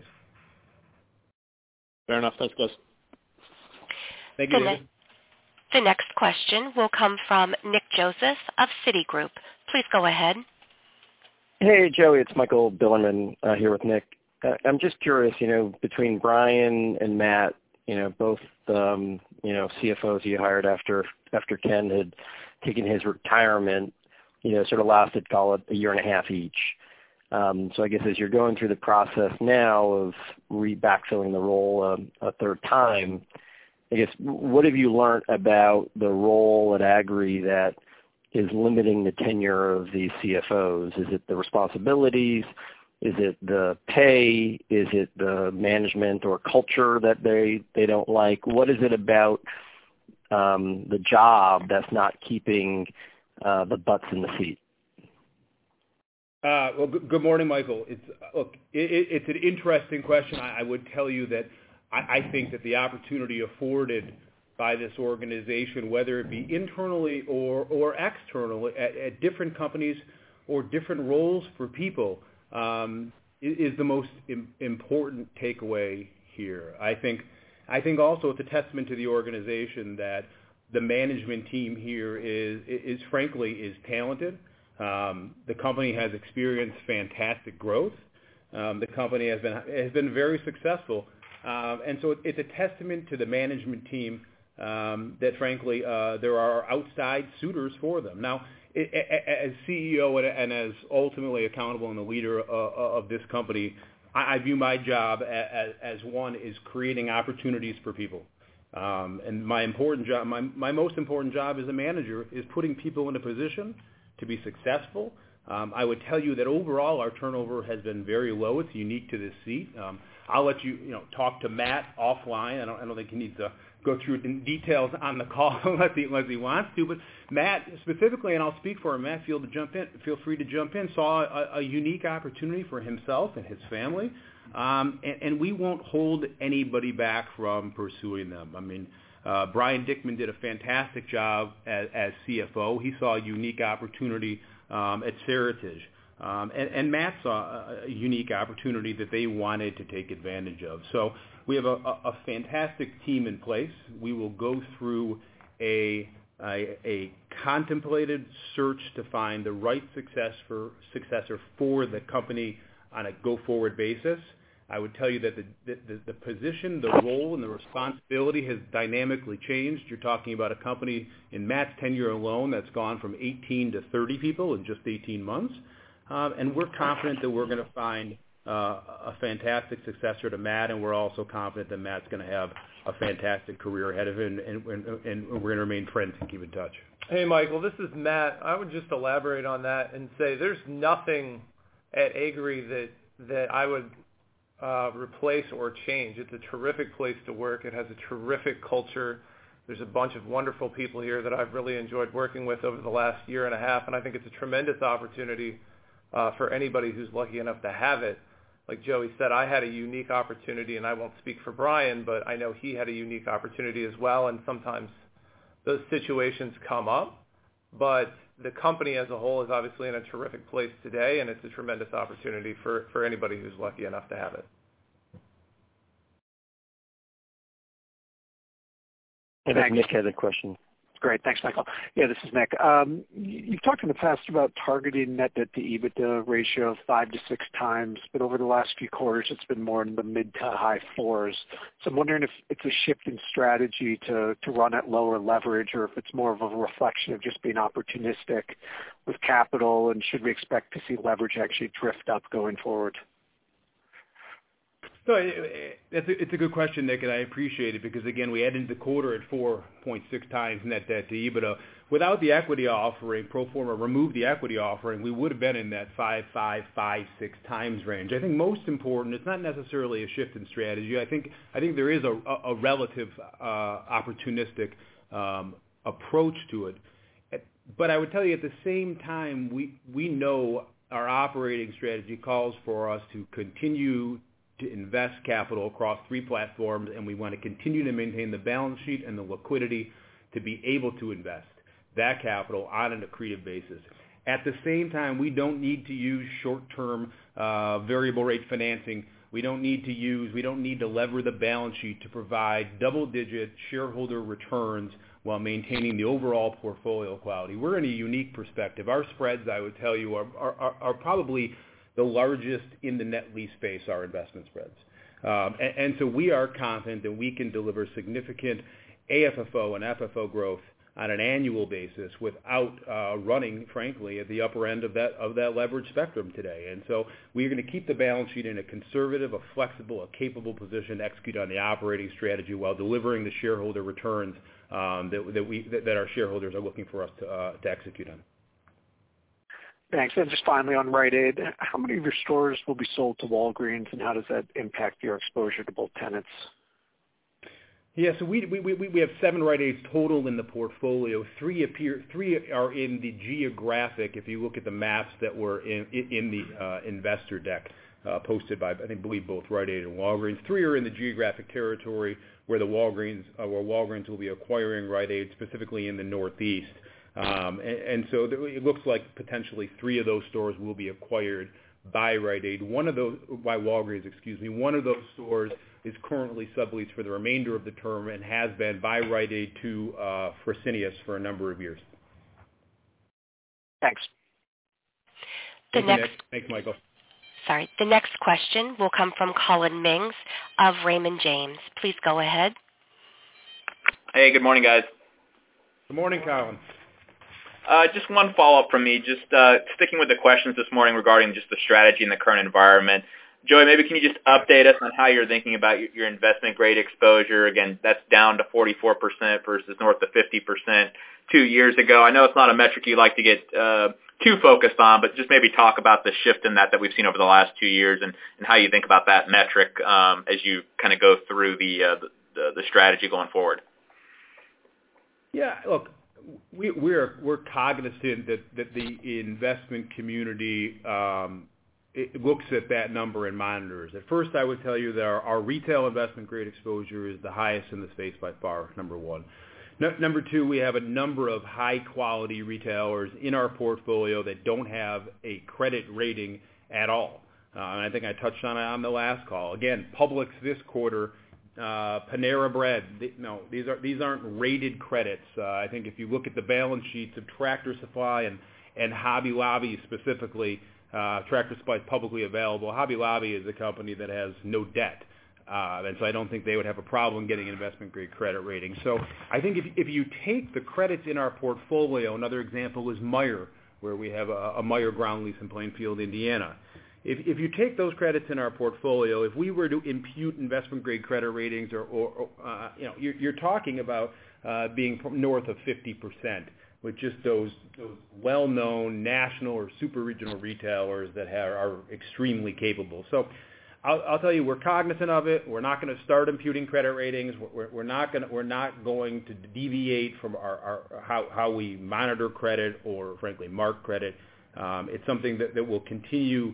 Fair enough. Thanks, guys. Thank you, David. The next question will come from Nick Joseph of Citigroup. Please go ahead. Hey, Joey, it's Michael Billerman here with Nick. I'm just curious, between Brian and Matt, both CFOs you hired after Ken had taken his retirement, sort of lasted, call it, a year and a half each. So I guess as you're going through the process now of backfilling the role a third time, I guess what have you learned about the role at Agri that is limiting the tenure of these CFOs? Is it the responsibilities? Is it the pay? Is it the management or culture that they don't like? What is it about the job that's not keeping the butts in the seat? Well, good morning, Michael. It's an interesting question. I would tell you that I think that the opportunity afforded by this organization, whether it be internally or externally at different companies or different roles for people, is the most important takeaway here. I think also it's a testament to the organization that the management team here is frankly talented. The company has experienced fantastic growth. The company has been very successful, and so it's a testament to the management team that frankly there are outside suitors for them. Now, as CEO and as ultimately accountable and the leader of this company, I view my job as one is creating opportunities for people. And my most important job as a manager is putting people in a position to be successful. I would tell you that overall our turnover has been very low. It's unique to this seat. I'll let you talk to Matt offline. I don't think he needs to go through details on the call unless he wants to. But Matt specifically, and I'll speak for him. Matt, feel free to jump in. Saw a unique opportunity for himself and his family, and we won't hold anybody back from pursuing them. I mean, Brian Dickman did a fantastic job as CFO. He saw a unique opportunity at Seritage. And Matt saw a unique opportunity that they wanted to take advantage of. So we have a fantastic team in place. We will go through a contemplated search to find the right successor for the company on a go-forward basis. I would tell you that the position, the role, and the responsibility has dynamically changed. You're talking about a company in Matt's tenure alone that's gone from 18 to 30 people in just 18 months. And we're confident that we're going to find a fantastic successor to Matt, and we're also confident that Matt's going to have a fantastic career ahead of him, and we're going to remain friends and keep in touch. Hey, Michael, this is Matt. I would just elaborate on that and say there's nothing at Agri that I would replace or change. It's a terrific place to work. It has a terrific culture. There's a bunch of wonderful people here that I've really enjoyed working with over the last year and a half, and I think it's a tremendous opportunity for anybody who's lucky enough to have it. Like Joey said, I had a unique opportunity, and I won't speak for Brian, but I know he had a unique opportunity as well, and sometimes those situations come up. But the company as a whole is obviously in a terrific place today, and it's a tremendous opportunity for anybody who's lucky enough to have it. I think Nick had a question. Great. Thanks, Michael. Yeah, this is Nick. You've talked in the past about targeting net debt to EBITDA ratio of 5 to 6 times, but over the last few quarters, it's been more in the mid to high 4s. So I'm wondering if it's a shift in strategy to run at lower leverage, or if it's more of a reflection of just being opportunistic with capital, and should we expect to see leverage actually drift up going forward? No, it's a good question, Nick, and I appreciate it because, again, we ended the quarter at 4.6 times net debt to EBITDA. Without the equity offering, pro forma, remove the equity offering, we would have been in that 5.6 times range. I think most important, it's not necessarily a shift in strategy. I think there is a relative opportunistic approach to it. But I would tell you at the same time, we know our operating strategy calls for us to continue to invest capital across 3 platforms, and we want to continue to maintain the balance sheet and the liquidity to be able to invest that capital on an accretive basis. At the same time, we don't need to use short-term variable rate financing. We don't need to lever the balance sheet to provide double-digit shareholder returns while maintaining the overall portfolio quality. We're in a unique perspective. Our spreads, I would tell you, are probably the largest in the net lease space, our investment spreads. And so we are confident that we can deliver significant AFFO and FFO growth on an annual basis without running, frankly, at the upper end of that leverage spectrum today. And so we're going to keep the balance sheet in a conservative, a flexible, a capable position to execute on the operating strategy while delivering the shareholder returns that our shareholders are looking for us to execute on. Thanks. And just finally on Rite Aid, how many of your stores will be sold to Walgreens, and how does that impact your exposure to both tenants? Yeah, so we have 7 Rite Aids total in the portfolio. 3 are in the geographic. If you look at the maps that were in the investor deck posted by, I believe both Rite Aid and Walgreens. 3 are in the geographic territory where Walgreens will be acquiring Rite Aid, specifically in the Northeast. And so it looks like potentially 3 of those stores will be acquired by Rite Aid. By Walgreens, excuse me. One of those stores is currently subleased for the remainder of the term and has been by Rite Aid to Fresenius for a number of years. Thanks. Thanks, Michael. Sorry. The next question will come from Collin Mings of Raymond James. Please go ahead. Hey, good morning, guys. Good morning, Collin. Just one follow-up from me, just sticking with the questions this morning regarding just the strategy in the current environment. Joey, maybe can you just update us on how you're thinking about your investment-grade exposure? Again, that's down to 44% versus north of 50% 2 years ago. I know it's not a metric you like to get too focused on, but just maybe talk about the shift in that we've seen over the last 2 years and how you think about that metric as you kind of go through the strategy going forward. Yeah, look, we're cognizant that the investment community it looks at that number and monitors. At first, I would tell you that our retail investment grade exposure is the highest in the space by far, number one. Number two, we have a number of high-quality retailers in our portfolio that don't have a credit rating at all. And I think I touched on it on the last call. Again, Publix this quarter, Panera Bread, these aren't rated credits. I think if you look at the balance sheets of Tractor Supply and Hobby Lobby specifically, Tractor Supply is publicly available. Hobby Lobby is a company that has no debt. And so I don't think they would have a problem getting an investment-grade credit rating. So I think if you take the credits in our portfolio, another example is Meijer, where we have a Meijer ground lease in Plainfield, Indiana. If you take those credits in our portfolio, if we were to impute investment-grade credit ratings, you're talking about being north of 50%. With just those well-known national or super regional retailers that are extremely capable. So I'll tell you, we're cognizant of it. We're not going to start imputing credit ratings. We're not going to deviate from how we monitor credit or, frankly, mark credit. It's something that we'll continue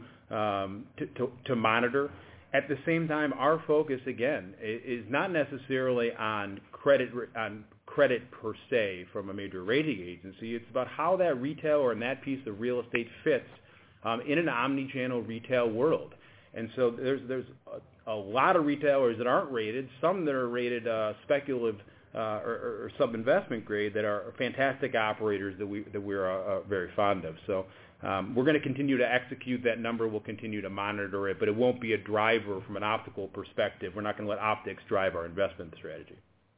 to monitor. At the same time, our focus again is not necessarily on credit per se from a major rating agency. It's about how that retailer and that piece of real estate fits in an omni-channel retail world. And so there's a lot of retailers that aren't rated, some that are rated speculative or sub-investment grade that are fantastic operators that we're very fond of. So we're going to continue to execute that number. We'll continue to monitor it, but it won't be a driver from an optical perspective. We're not going to let optics drive our investment strategy.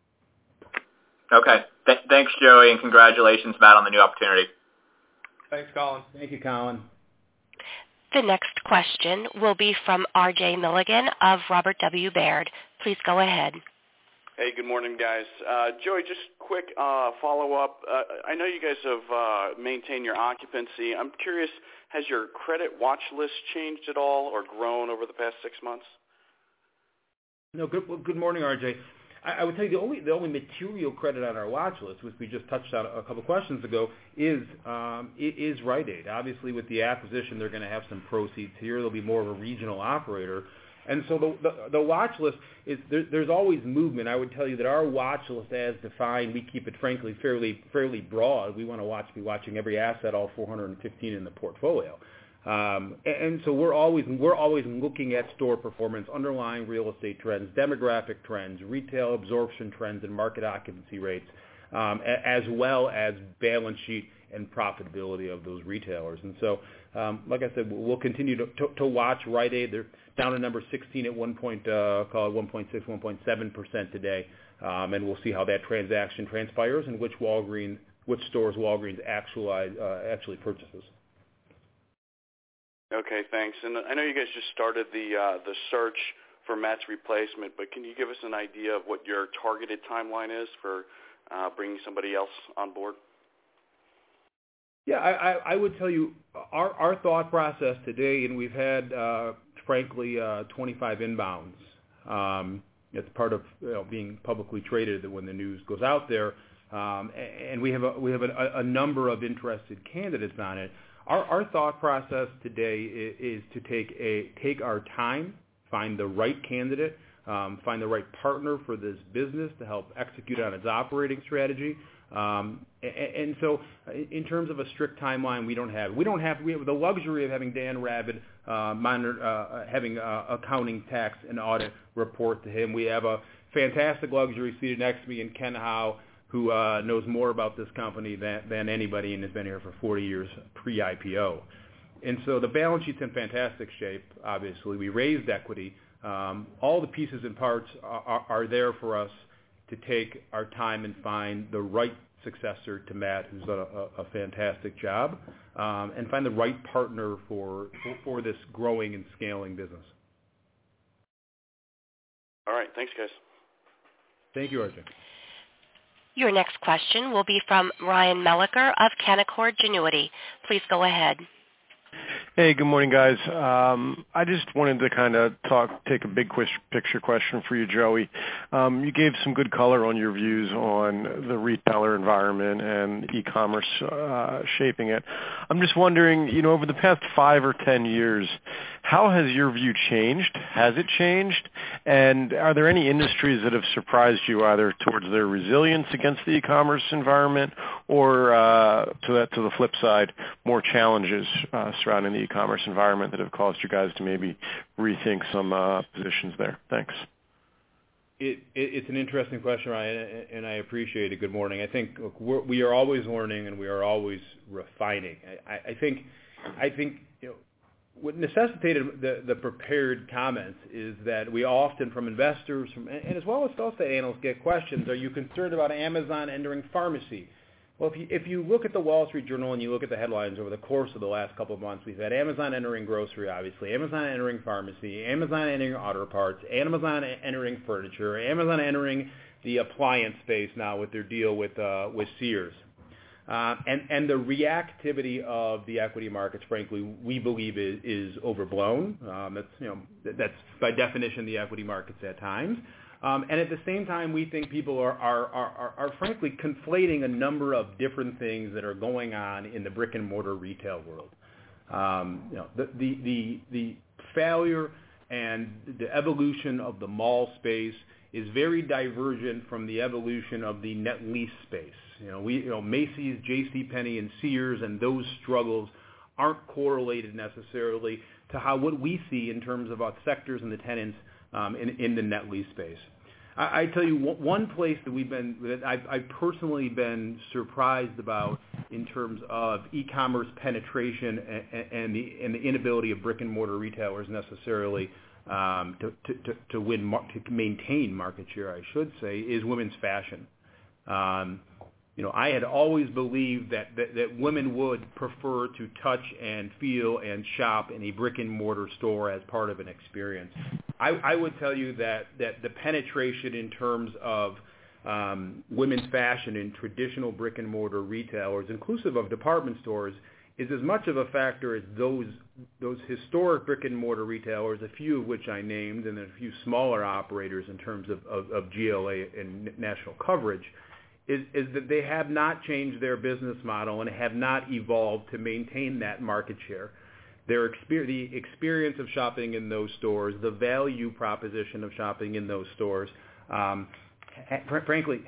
Okay. Thanks, Joey, and congratulations, Matt, on the new opportunity. Thanks, Colin. Thank you, Colin. The next question will be from R.J. Milligan of Robert W. Baird. Please go ahead. Hey, good morning, guys. Joey, just quick follow-up. I know you guys have maintained your occupancy. I'm curious, has your credit watch list changed at all or grown over the past 6 months? No. Good morning, R.J. I would tell you the only material credit on our watch list, which we just touched on a couple questions ago, is Rite Aid. Obviously, with the acquisition, they're going to have some proceeds here. They'll be more of a regional operator. And so the watch list is there's always movement. I would tell you that our watch list, as defined, we keep it frankly fairly broad. We want to be watching every asset, all 415 in the portfolio. And so we're always looking at store performance, underlying real estate trends, demographic trends, retail absorption trends, and market occupancy rates, as well as balance sheet and profitability of those retailers. And so, like I said, we'll continue to watch Rite Aid. They're down to number 16 at 1.6, 1.7% today, and we'll see how that transaction transpires and which stores Walgreens actually purchases. Okay, thanks. And I know you guys just started the search for Matt's replacement, but can you give us an idea of what your targeted timeline is for bringing somebody else on board? Yeah, I would tell you our thought process today, and we've had, frankly, 25 inbounds. It's part of being publicly traded that when the news goes out there, and we have a number of interested candidates on it. Our thought process today is to take our time, find the right candidate, find the right partner for this business to help execute on its operating strategy. And so, in terms of a strict timeline, we have the luxury of having Dan Rabid having accounting, tax, and audit report to him. We have a fantastic luxury seated next to me in Ken Howe, who knows more about this company than anybody and has been here for 40 years pre-IPO. And so the balance sheet's in fantastic shape, obviously. We raised equity. All the pieces and parts are there for us to take our time and find the right successor to Matt, who's done a fantastic job, and find the right partner for this growing and scaling business. All right. Thanks, guys. Thank you, RJ. Your next question will be from Ryan Meliker of Canaccord Genuity. Please go ahead. Hey, good morning, guys. I just wanted to kind of take a big picture question for you, Joey. You gave some good color on your views on the retailer environment and e-commerce shaping it. I'm just wondering, over the past 5 or 10 years, how has your view changed? Has it changed? And are there any industries that have surprised you either towards their resilience against the e-commerce environment or to the flip side, more challenges surrounding the e-commerce environment that have caused you guys to maybe rethink some positions there? Thanks. It's an interesting question, Ryan, and I appreciate it. Good morning. I think we are always learning and we are always refining. I think what necessitated the prepared comments is that we often, from investors and as well as also analysts, get questions: are you concerned about Amazon entering pharmacy? Well, if you look at the Wall Street Journal and you look at the headlines over the course of the last couple of months, we've had Amazon entering grocery, obviously, Amazon entering pharmacy, Amazon entering auto parts, Amazon entering furniture, Amazon entering the appliance space now with their deal with Sears. And the reactivity of the equity markets, frankly, we believe is overblown. That's by definition the equity markets at times. And at the same time, we think people are frankly conflating a number of different things that are going on in the brick and mortar retail world. The failure and the evolution of the mall space is very divergent from the evolution of the net lease space. Macy's, JCPenney, and Sears, and those struggles aren't correlated necessarily to what we see in terms of our sectors and the tenants in the net lease space. I tell you, one place that I've personally been surprised about in terms of e-commerce penetration and the inability of brick and mortar retailers necessarily to maintain market share, I should say, is women's fashion. I had always believed that women would prefer to touch and feel and shop in a brick and mortar store as part of an experience. I would tell you that the penetration in terms of women's fashion in traditional brick and mortar retailers, inclusive of department stores, is as much of a factor as those historic brick and mortar retailers, a few of which I named, and then a few smaller operators in terms of GLA and national coverage, is that they have not changed their business model and have not evolved to maintain that market share. The experience of shopping in those stores, the value proposition of shopping in those stores, frankly,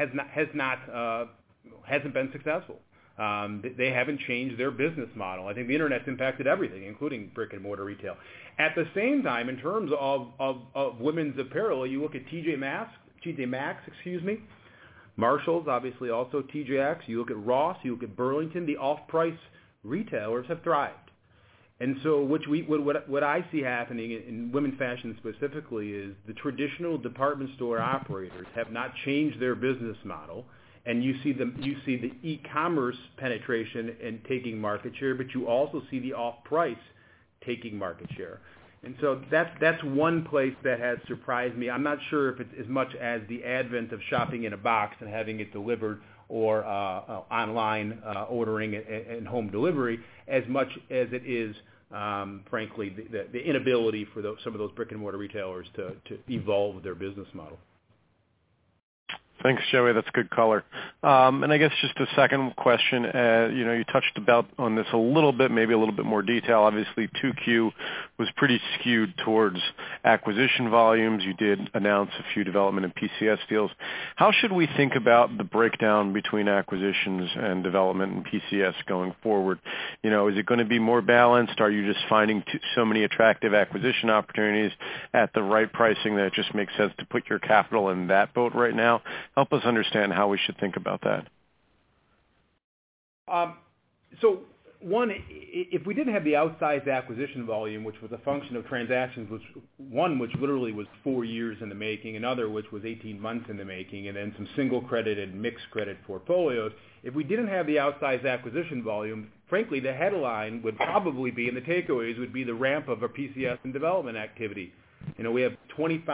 hasn't been successful. They haven't changed their business model. I think the internet's impacted everything, including brick and mortar retail. At the same time, in terms of women's apparel, you look at TJ Maxx, Marshall's, obviously also TJX. You look at Ross, you look at Burlington, the off-price retailers have thrived. And so what I see happening in women's fashion specifically is the traditional department store operators have not changed their business model, and you see the e-commerce penetration and taking market share, but you also see the off-price taking market share. And so that's one place that has surprised me. I'm not sure if it's as much as the advent of shopping in a box and having it delivered or online ordering and home delivery as much as it is, frankly, the inability for some of those brick-and-mortar retailers to evolve their business model. Thanks, Joey. That's good color. And I guess just a second question. You touched on this a little bit, maybe a little bit more detail. Obviously, 2Q was pretty skewed towards acquisition volumes. You did announce a few development and PCS deals. How should we think about the breakdown between acquisitions and development and PCS going forward? Is it going to be more balanced? Are you just finding so many attractive acquisition opportunities at the right pricing that it just makes sense to put your capital in that boat right now? Help us understand how we should think about that. So, one, if we didn't have the outsized acquisition volume, which was a function of transactions, which literally was 4 years in the making, another which was 18 months in the making, and then some single credit and mixed credit portfolios, if we didn't have the outsized acquisition volume, frankly, the headline would probably be, and the takeaways would be the ramp of our PCS and development activity. We have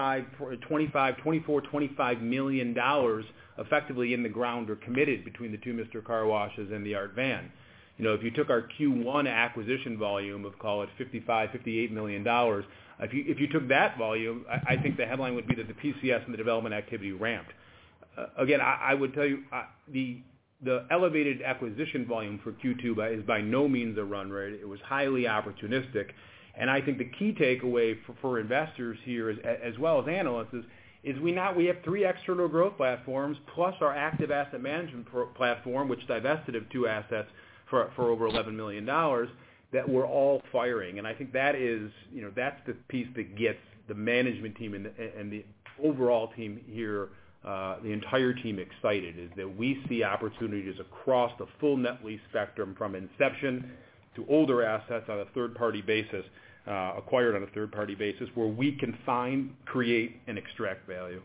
$25 million effectively in the ground or committed between the two Mr. Car Washes and the Art Van. If you took our Q1 acquisition volume of, call it $58 million, if you took that volume, I think the headline would be that the PCS and the development activity ramped. Again, I would tell you the elevated acquisition volume for Q2 is by no means a run rate. It was highly opportunistic. And I think the key takeaway for investors here, as well as analysts, is we have 3 external growth platforms plus our active asset management platform, which divested of 2 assets for over $11 million, that we're all firing. And I think that's the piece that gets the management team and the overall team here, the entire team excited, is that we see opportunities across the full net lease spectrum from inception to older assets on a third-party basis, acquired on a third-party basis, where we can find, create, and extract value.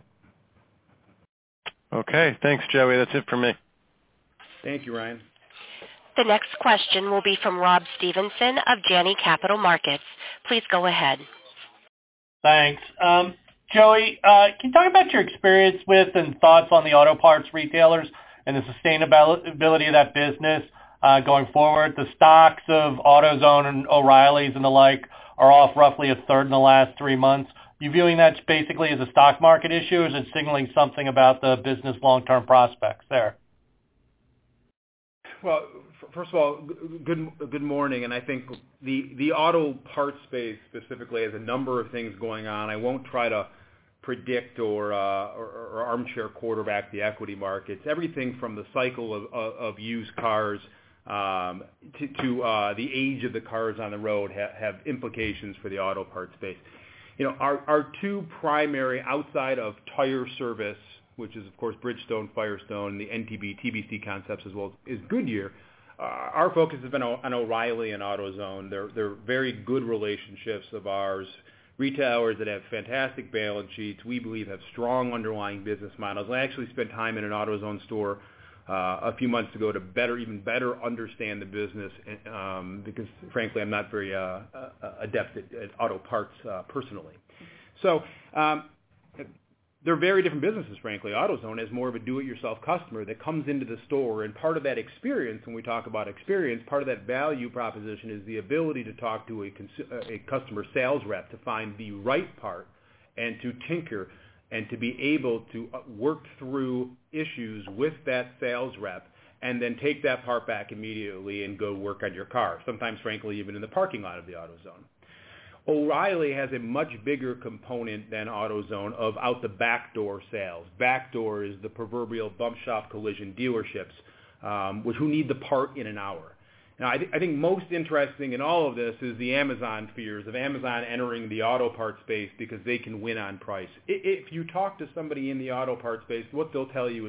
Okay. Thanks, Joey. That's it for me. Thank you, Ryan. The next question will be from Rob Stevenson of Janney Capital Markets. Please go ahead. Thanks. Joey, can you talk about your experience with and thoughts on the auto parts retailers and the sustainability of that business going forward? The stocks of AutoZone and O'Reilly's and the like are off roughly a third in the last 3 months. You viewing that basically as a stock market issue, or is it signaling something about the business long-term prospects there? Well, first of all, good morning. And I think the auto parts space specifically has a number of things going on. I won't try to predict or armchair quarterback the equity markets. Everything from the cycle of used cars to the age of the cars on the road have implications for the auto parts space. Our 2 primary, outside of tire service, which is of course Bridgestone, Firestone, and the NTB, TBC concepts, as well as Goodyear, our focus has been on O'Reilly and AutoZone. They're very good relationships of ours. Retailers that have fantastic balance sheets, we believe have strong underlying business models. I actually spent time in an AutoZone store a few months ago to even better understand the business, because frankly I'm not very adept at auto parts personally. So they're very different businesses, frankly. AutoZone is more of a do-it-yourself customer that comes into the store, and part of that experience, when we talk about experience, part of that value proposition is the ability to talk to a customer sales rep to find the right part and to tinker and to be able to work through issues with that sales rep and then take that part back immediately and go work on your car, sometimes, frankly, even in the parking lot of the AutoZone. O'Reilly has a much bigger component than AutoZone of out the back door sales. Back door is the proverbial bump shop collision dealerships, who need the part in an hour. Now, I think most interesting in all of this is the Amazon fears of Amazon entering the auto parts space because they can win on price. If you talk to somebody in the auto parts space, what they'll tell you is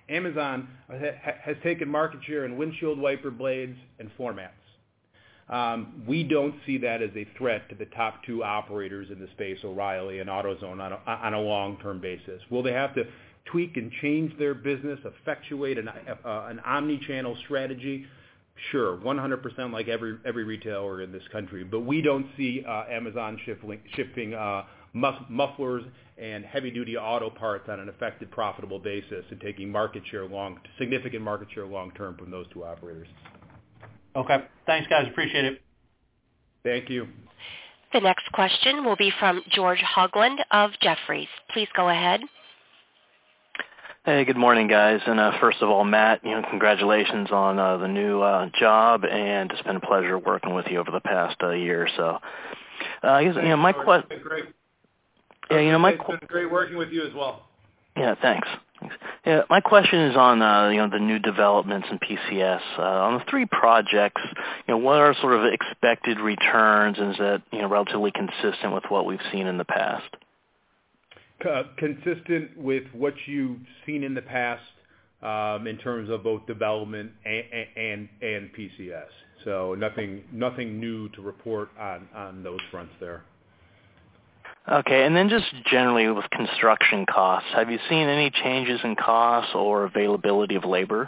Amazon has taken market share in windshield wiper blades and floor mats. We don't see that as a threat to the top two operators in the space, O'Reilly and AutoZone, on a long-term basis. Will they have to tweak and change their business, effectuate an omni-channel strategy? Sure, 100% like every retailer in this country. But we don't see Amazon shipping mufflers and heavy-duty auto parts on an effective, profitable basis and taking significant market share long-term from those two operators. Okay. Thanks, guys. Appreciate it. Thank you. The next question will be from George Hoagland of Jefferies. Please go ahead. Hey, good morning, guys. And first of all, Matt, congratulations on the new job, and it's been a pleasure working with you over the past year or so. I guess my question. It's been great. Yeah, it's been great working with you as well. Yeah, thanks. Yeah, my question is on the new developments in PCS. On the 3 projects, what are sort of expected returns, and is that relatively consistent with what we've seen in the past? Consistent with what you've seen in the past in terms of both development and PCS. So nothing new to report on those fronts there. Okay, and then just generally with construction costs, have you seen any changes in costs or availability of labor?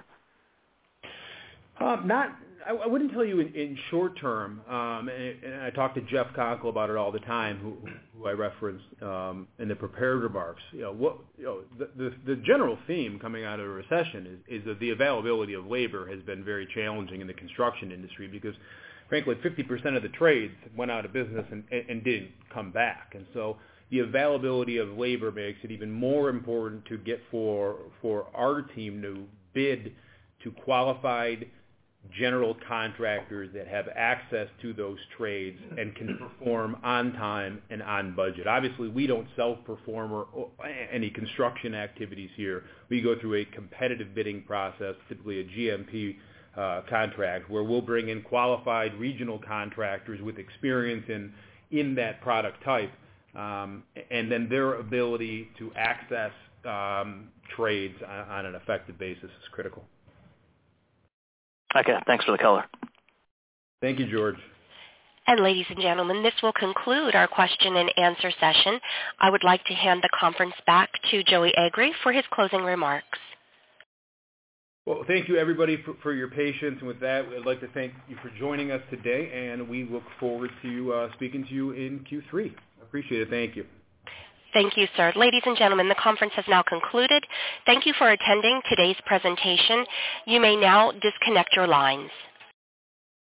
I wouldn't tell you in short term, and I talk to Jeff Conkle about it all the time, who I referenced in the prepared remarks. The general theme coming out of a recession is that the availability of labor has been very challenging in the construction industry because, frankly, 50% of the trades went out of business and didn't come back, and so the availability of labor makes it even more important to get for our team to bid to qualified general contractors that have access to those trades and can perform on time and on budget. Obviously, we don't self-perform any construction activities here. We go through a competitive bidding process, typically a GMP contract, where we'll bring in qualified regional contractors with experience in that product type, and then their ability to access trades on an effective basis is critical. Okay, thanks for the color. Thank you, George. And ladies and gentlemen, this will conclude our question and answer session. I would like to hand the conference back to Joey Agree for his closing remarks. Well, thank you, everybody, for your patience. And with that, I'd like to thank you for joining us today, and we look forward to speaking to you in Q3. I appreciate it. Thank you. Thank you, sir. Ladies and gentlemen, the conference has now concluded. Thank you for attending today's presentation. You may now disconnect your lines.